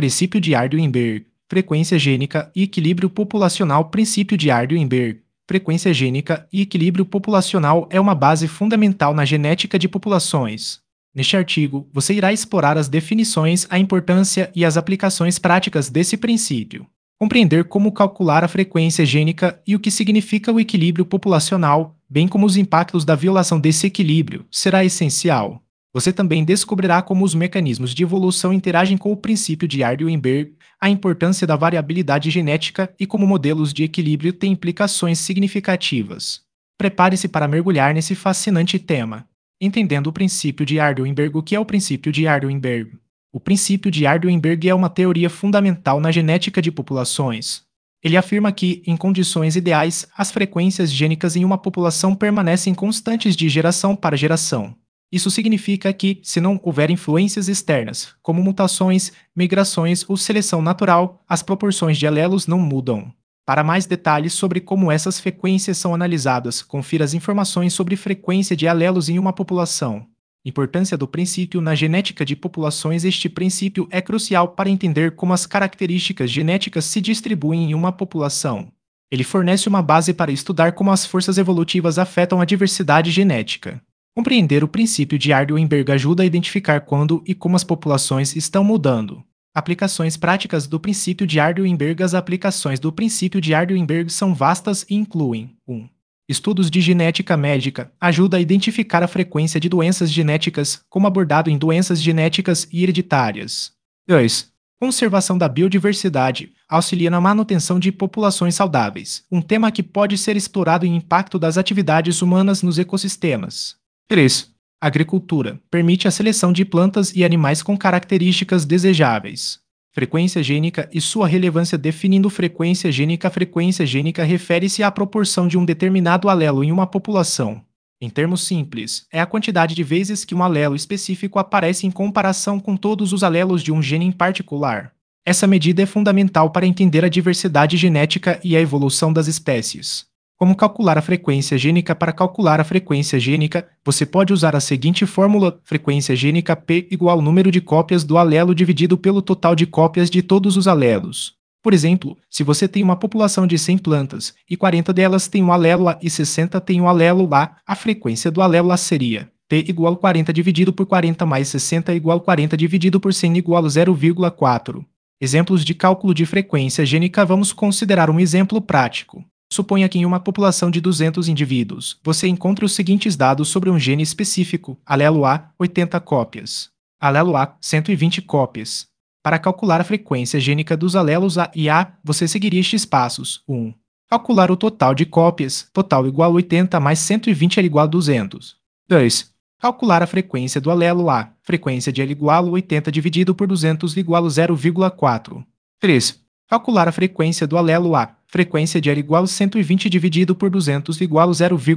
Princípio de Hardy-Weinberg, frequência gênica e equilíbrio populacional. Princípio de Hardy-Weinberg, frequência gênica e equilíbrio populacional é uma base fundamental na genética de populações. Neste artigo, você irá explorar as definições, a importância e as aplicações práticas desse princípio. Compreender como calcular a frequência gênica e o que significa o equilíbrio populacional, bem como os impactos da violação desse equilíbrio, será essencial. Você também descobrirá como os mecanismos de evolução interagem com o princípio de Hardy-Weinberg, a importância da variabilidade genética e como modelos de equilíbrio têm implicações significativas. Prepare-se para mergulhar nesse fascinante tema. Entendendo o princípio de Hardy-Weinberg. O que é o princípio de Hardy-Weinberg? O princípio de Hardy-Weinberg é uma teoria fundamental na genética de populações. Ele afirma que, em condições ideais, as frequências gênicas em uma população permanecem constantes de geração para geração. Isso significa que, se não houver influências externas, como mutações, migrações ou seleção natural, as proporções de alelos não mudam. Para mais detalhes sobre como essas frequências são analisadas, confira as informações sobre frequência de alelos em uma população. Importância do princípio na genética de populações. Este princípio é crucial para entender como as características genéticas se distribuem em uma população. Ele fornece uma base para estudar como as forças evolutivas afetam a diversidade genética. Compreender o princípio de Hardy-Weinberg ajuda a identificar quando e como as populações estão mudando. Aplicações práticas do princípio de Hardy-Weinberg. As aplicações do princípio de Hardy-Weinberg são vastas e incluem 1. Estudos de genética médica ajuda a identificar a frequência de doenças genéticas, como abordado em doenças genéticas e hereditárias. 2. Conservação da biodiversidade auxilia na manutenção de populações saudáveis, um tema que pode ser explorado em impacto das atividades humanas nos ecossistemas. 3. Agricultura permite a seleção de plantas e animais com características desejáveis. Frequência gênica e sua relevância. Definindo frequência gênica. A frequência gênica refere-se à proporção de um determinado alelo em uma população. Em termos simples, é a quantidade de vezes que um alelo específico aparece em comparação com todos os alelos de um gene em particular. Essa medida é fundamental para entender a diversidade genética e a evolução das espécies. Como calcular a frequência gênica? Para calcular a frequência gênica, você pode usar a seguinte fórmula: frequência gênica P igual ao número de cópias do alelo dividido pelo total de cópias de todos os alelos. Por exemplo, se você tem uma população de 100 plantas, e 40 delas têm um alelo A e 60 têm um alelo A, a frequência do alelo A seria P igual a 40 dividido por 40 mais 60 igual a 40 dividido por 100 igual a 0,4. Exemplos de cálculo de frequência gênica. Vamos considerar um exemplo prático. Suponha que em uma população de 200 indivíduos, você encontre os seguintes dados sobre um gene específico: alelo A, 80 cópias. Alelo A, 120 cópias. Para calcular a frequência gênica dos alelos A e A, você seguiria estes passos. 1. Calcular o total de cópias, total igual a 80 mais 120 é igual a 200. 2. Calcular a frequência do alelo A, frequência de L igual a 80 dividido por 200 igual a 0,4. 3. Calcular a frequência do alelo A, frequência de L igual a 120 dividido por 200 igual a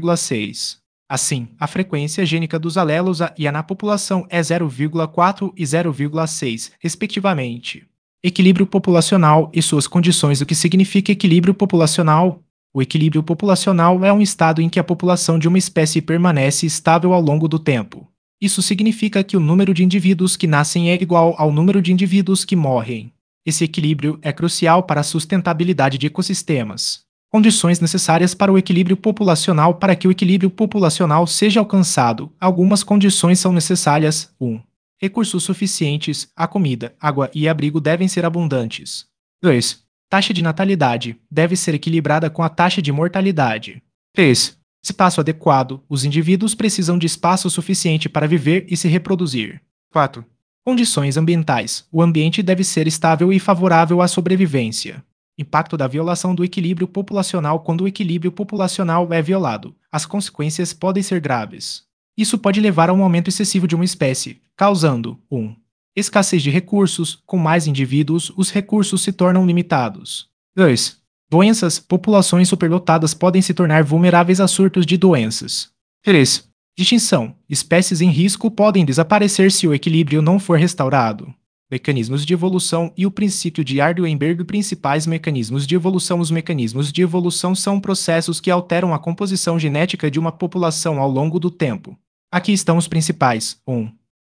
0,6. Assim, a frequência gênica dos alelos A e A na população é 0,4 e 0,6, respectivamente. Equilíbrio populacional e suas condições. O que significa equilíbrio populacional? O equilíbrio populacional é um estado em que a população de uma espécie permanece estável ao longo do tempo. Isso significa que o número de indivíduos que nascem é igual ao número de indivíduos que morrem. Esse equilíbrio é crucial para a sustentabilidade de ecossistemas. Condições necessárias para o equilíbrio populacional. Para que o equilíbrio populacional seja alcançado, algumas condições são necessárias. 1. Recursos suficientes, a comida, água e abrigo devem ser abundantes. 2. Taxa de natalidade deve ser equilibrada com a taxa de mortalidade. 3. Espaço adequado, os indivíduos precisam de espaço suficiente para viver e se reproduzir. 4. Condições ambientais. O ambiente deve ser estável e favorável à sobrevivência. Impacto da violação do equilíbrio populacional. Quando o equilíbrio populacional é violado, as consequências podem ser graves. Isso pode levar a um aumento excessivo de uma espécie, causando 1. Escassez de recursos. Com mais indivíduos, os recursos se tornam limitados. 2. Doenças. Populações superlotadas podem se tornar vulneráveis a surtos de doenças. 3. Distinção. Espécies em risco podem desaparecer se o equilíbrio não for restaurado. Mecanismos de evolução e o princípio de Hardy-Weinberg. Principais mecanismos de evolução. Os mecanismos de evolução são processos que alteram a composição genética de uma população ao longo do tempo. Aqui estão os principais. 1.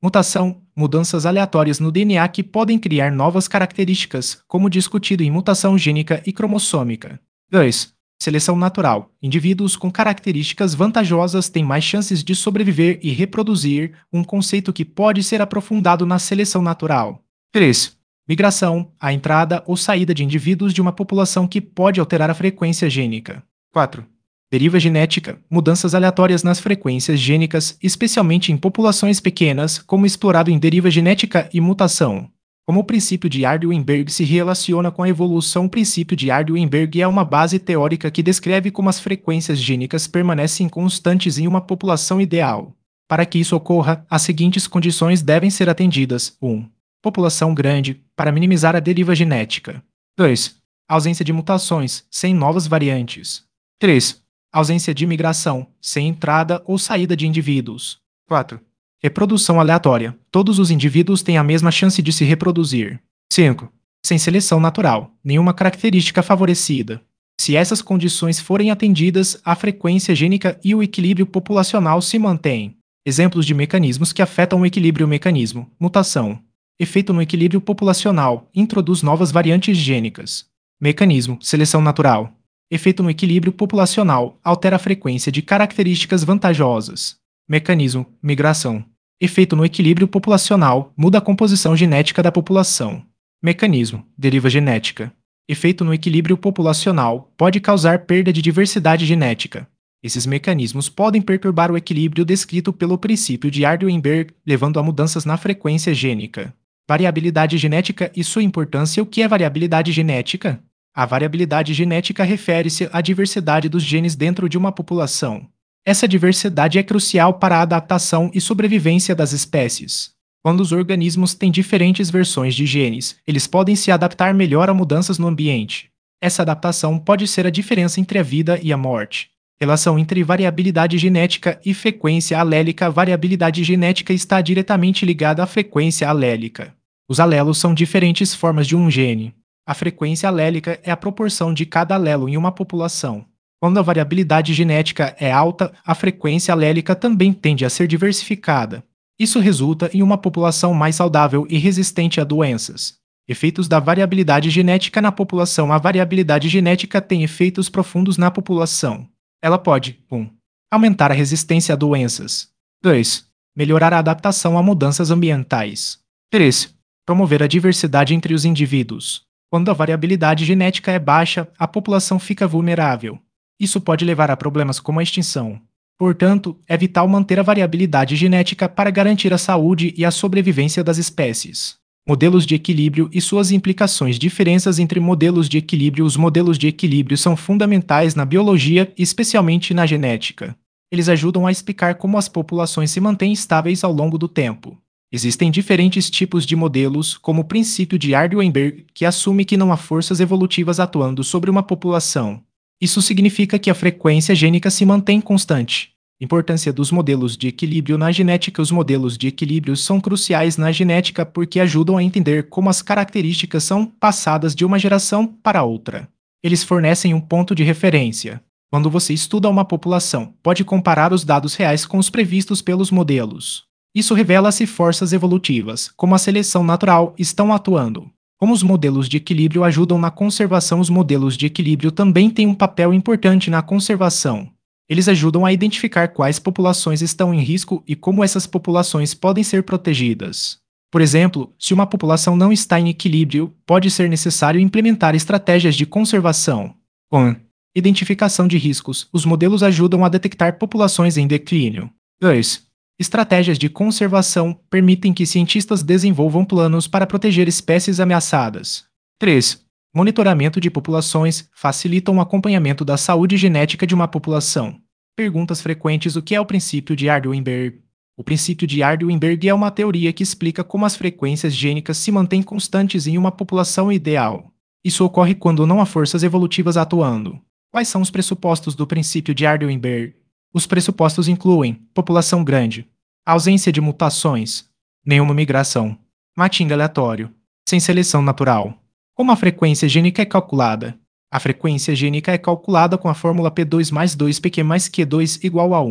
Mutação, mudanças aleatórias no DNA que podem criar novas características, como discutido em mutação gênica e cromossômica. 2. Seleção natural. Indivíduos com características vantajosas têm mais chances de sobreviver e reproduzir, um conceito que pode ser aprofundado na seleção natural. 3. Migração, a entrada ou saída de indivíduos de uma população que pode alterar a frequência gênica. 4. Deriva genética, mudanças aleatórias nas frequências gênicas, especialmente em populações pequenas, como explorado em deriva genética e mutação. Como o princípio de Hardy-Weinberg se relaciona com a evolução, o princípio de Hardy-Weinberg é uma base teórica que descreve como as frequências gênicas permanecem constantes em uma população ideal. Para que isso ocorra, as seguintes condições devem ser atendidas. 1. População grande, para minimizar a deriva genética. 2. Ausência de mutações, sem novas variantes. 3. Ausência de migração, sem entrada ou saída de indivíduos. 4. Reprodução aleatória. Todos os indivíduos têm a mesma chance de se reproduzir. 5. Sem seleção natural. Nenhuma característica favorecida. Se essas condições forem atendidas, a frequência gênica e o equilíbrio populacional se mantêm. Exemplos de mecanismos que afetam o equilíbrio: mecanismo, mutação. Efeito no equilíbrio populacional, introduz novas variantes gênicas. Mecanismo, seleção natural. Efeito no equilíbrio populacional, altera a frequência de características vantajosas. Mecanismo, migração. Efeito no equilíbrio populacional, muda a composição genética da população. Mecanismo, deriva genética. Efeito no equilíbrio populacional, pode causar perda de diversidade genética. Esses mecanismos podem perturbar o equilíbrio descrito pelo princípio de Hardy-Weinberg, levando a mudanças na frequência gênica. Variabilidade genética e sua importância. O que é variabilidade genética? A variabilidade genética refere-se à diversidade dos genes dentro de uma população. Essa diversidade é crucial para a adaptação e sobrevivência das espécies. Quando os organismos têm diferentes versões de genes, eles podem se adaptar melhor a mudanças no ambiente. Essa adaptação pode ser a diferença entre a vida e a morte. Relação entre variabilidade genética e frequência alélica. A variabilidade genética está diretamente ligada à frequência alélica. Os alelos são diferentes formas de um gene. A frequência alélica é a proporção de cada alelo em uma população. Quando a variabilidade genética é alta, a frequência alélica também tende a ser diversificada. Isso resulta em uma população mais saudável e resistente a doenças. Efeitos da variabilidade genética na população. A variabilidade genética tem efeitos profundos na população. Ela pode 1. Aumentar a resistência a doenças. 2. Melhorar a adaptação a mudanças ambientais. 3. Promover a diversidade entre os indivíduos. Quando a variabilidade genética é baixa, a população fica vulnerável. Isso pode levar a problemas como a extinção. Portanto, é vital manter a variabilidade genética para garantir a saúde e a sobrevivência das espécies. Modelos de equilíbrio e suas implicações. Diferenças entre modelos de equilíbrio. Os modelos de equilíbrio são fundamentais na biologia e especialmente na genética. Eles ajudam a explicar como as populações se mantêm estáveis ao longo do tempo. Existem diferentes tipos de modelos, como o princípio de Hardy-Weinberg, que assume que não há forças evolutivas atuando sobre uma população. Isso significa que a frequência gênica se mantém constante. Importância dos modelos de equilíbrio na genética. Os modelos de equilíbrio são cruciais na genética porque ajudam a entender como as características são passadas de uma geração para outra. Eles fornecem um ponto de referência. Quando você estuda uma população, pode comparar os dados reais com os previstos pelos modelos. Isso revela se forças evolutivas, como a seleção natural, estão atuando. Como os modelos de equilíbrio ajudam na conservação. Os modelos de equilíbrio também têm um papel importante na conservação. Eles ajudam a identificar quais populações estão em risco e como essas populações podem ser protegidas. Por exemplo, se uma população não está em equilíbrio, pode ser necessário implementar estratégias de conservação. 1. Identificação de riscos. Os modelos ajudam a detectar populações em declínio. 2. Estratégias de conservação permitem que cientistas desenvolvam planos para proteger espécies ameaçadas. 3. Monitoramento de populações facilitam o acompanhamento da saúde genética de uma população. Perguntas frequentes. O que é o princípio de Hardy-Weinberg? O princípio de Hardy-Weinberg é uma teoria que explica como as frequências gênicas se mantêm constantes em uma população ideal. Isso ocorre quando não há forças evolutivas atuando. Quais são os pressupostos do princípio de Hardy-Weinberg? Os pressupostos incluem população grande, ausência de mutações, nenhuma migração, matching aleatório, sem seleção natural. Como a frequência gênica é calculada? A frequência gênica é calculada com a fórmula P2 mais 2PQ mais Q2 igual a 1.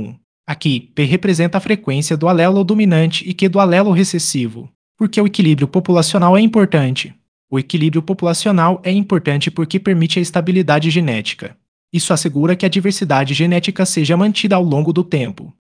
Aqui, P representa a frequência do alelo dominante e Q do alelo recessivo. Porque o equilíbrio populacional é importante. O equilíbrio populacional é importante porque permite a estabilidade genética. Isso assegura que a diversidade genética seja mantida ao longo do tempo.